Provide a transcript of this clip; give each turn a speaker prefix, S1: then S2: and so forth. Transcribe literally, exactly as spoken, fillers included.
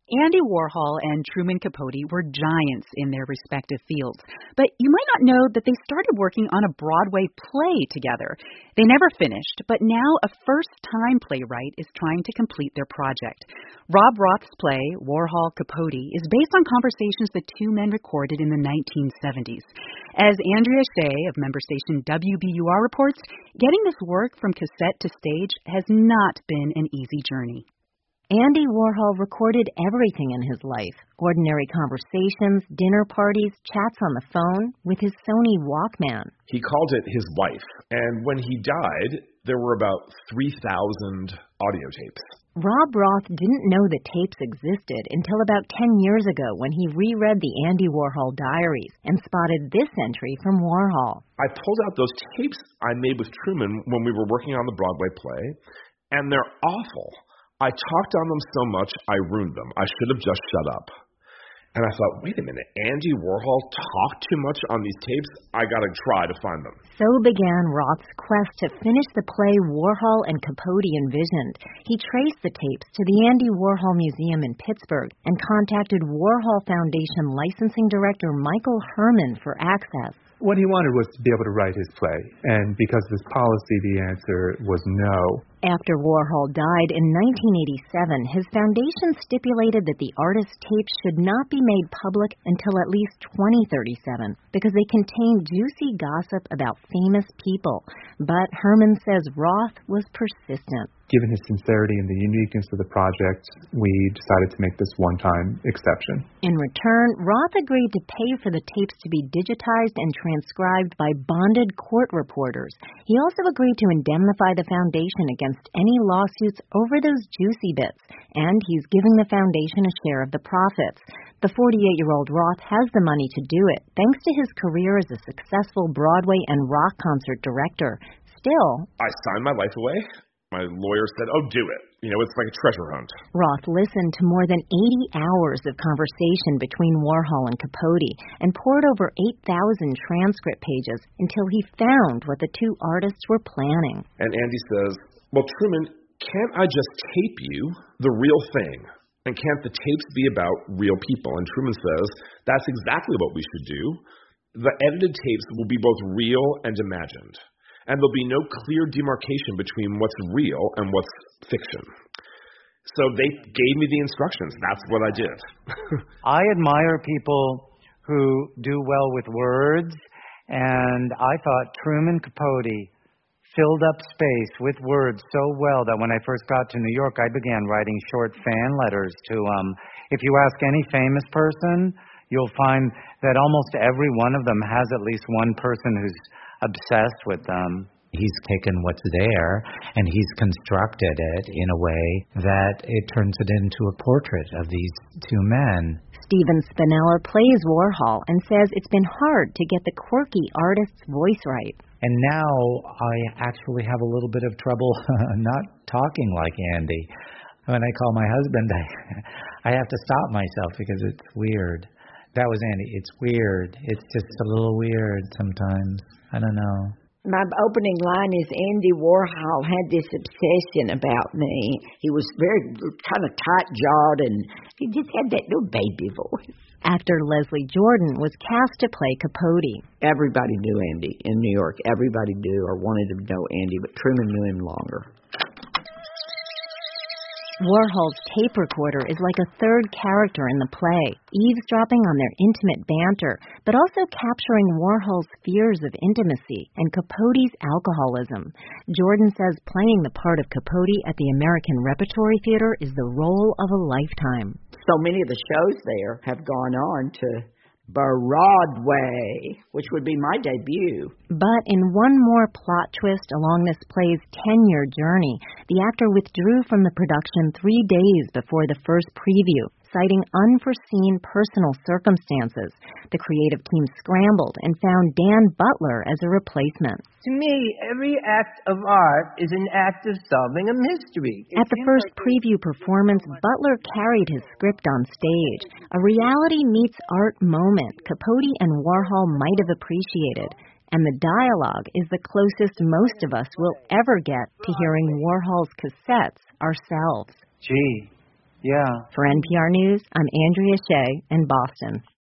S1: Andy Warhol and Truman Capote were giants in their respective fields, but you might not know that they started working on a Broadway play together. They never finished, but now a first-time playwright is trying to complete their project. Rob Roth's play, Warhol-Capote, is based on conversations the two men recorded in the nineteen seventies. As Andrea Shea of member station W B U R reports, getting this work from cassette to stage has not been an easy journey.
S2: Andy Warhol recorded everything in his life, ordinary conversations, dinner parties, chats on the phone, with his Sony Walkman.
S3: He called it his wife, and when he died, there were about three thousand audio tapes.
S2: Rob Roth didn't know the tapes existed until about ten years ago when he reread the Andy Warhol diaries and spotted this entry from Warhol.
S3: I pulled out those tapes I made with Truman when we were working on the Broadway play, and they're awful. I talked on them so much, I ruined them. I should have just shut up. And I thought, wait a minute, Andy Warhol talked too much on these tapes? I gotta try to find them.
S2: So began Roth's quest to finish the play Warhol and Capote envisioned. He traced the tapes to the Andy Warhol Museum in Pittsburgh and contacted Warhol Foundation licensing director Michael Herman for access.
S4: What he wanted was to be able to write his play, and because of his policy, the answer was no.
S2: After Warhol died in nineteen eighty-seven, his foundation stipulated that the artist's tapes should not be made public until at least twenty thirty-seven because they contained juicy gossip about famous people. But Herman says Roth was persistent.
S4: Given his sincerity and the uniqueness of the project, we decided to make this one-time exception.
S2: In return, Roth agreed to pay for the tapes to be digitized and transcribed by bonded court reporters. He also agreed to indemnify the foundation against any lawsuits over those juicy bits, and he's giving the foundation a share of the profits. The forty-eight-year-old Roth has the money to do it, thanks to his career as a successful Broadway and rock concert director. Still,
S3: I signed my life away. My lawyer said, oh, do it. You know, it's like a treasure hunt.
S2: Roth listened to more than eighty hours of conversation between Warhol and Capote and poured over eight thousand transcript pages until he found what the two artists were planning.
S3: And Andy says, well, Truman, can't I just tape you the real thing? And can't the tapes be about real people? And Truman says, that's exactly what we should do. The edited tapes will be both real and imagined. And there'll be no clear demarcation between what's real and what's fiction. So they gave me the instructions. That's what I did.
S5: I admire people who do well with words, and I thought Truman Capote filled up space with words so well that when I first got to New York, I began writing short fan letters to um if you ask any famous person, you'll find that almost every one of them has at least one person who's obsessed with them.
S6: He's taken what's there and he's constructed it in a way that it turns it into a portrait of these two men.
S2: Stephen Spinella plays Warhol and says it's been hard to get the quirky artist's voice right.
S6: And now I actually have a little bit of trouble not talking like Andy. When I call my husband, I, I have to stop myself because it's weird. That was Andy. It's weird. It's just a little weird sometimes. I don't know.
S7: My opening line is Andy Warhol had this obsession about me. He was very kind of tight-jawed, and he just had that little baby voice.
S2: Actor Leslie Jordan was cast to play Capote.
S7: Everybody knew Andy in New York. Everybody knew or wanted to know Andy, but Truman knew him longer.
S2: Warhol's tape recorder is like a third character in the play, eavesdropping on their intimate banter, but also capturing Warhol's fears of intimacy and Capote's alcoholism. Jordan says playing the part of Capote at the American Repertory Theater is the role of a lifetime.
S7: So many of the shows there have gone on to Broadway, which would be my debut.
S2: But in one more plot twist along this play's ten-year journey, the actor withdrew from the production three days before the first preview, citing unforeseen personal circumstances. The creative team scrambled and found Dan Butler as a replacement.
S8: To me, every act of art is an act of solving a mystery.
S2: At the first preview performance, Butler carried his script on stage. A reality meets art moment Capote and Warhol might have appreciated. And the dialogue is the closest most of us will ever get to hearing Warhol's cassettes ourselves.
S8: Gee,
S5: Yeah.
S2: For N P R News, I'm Andrea Shea in Boston.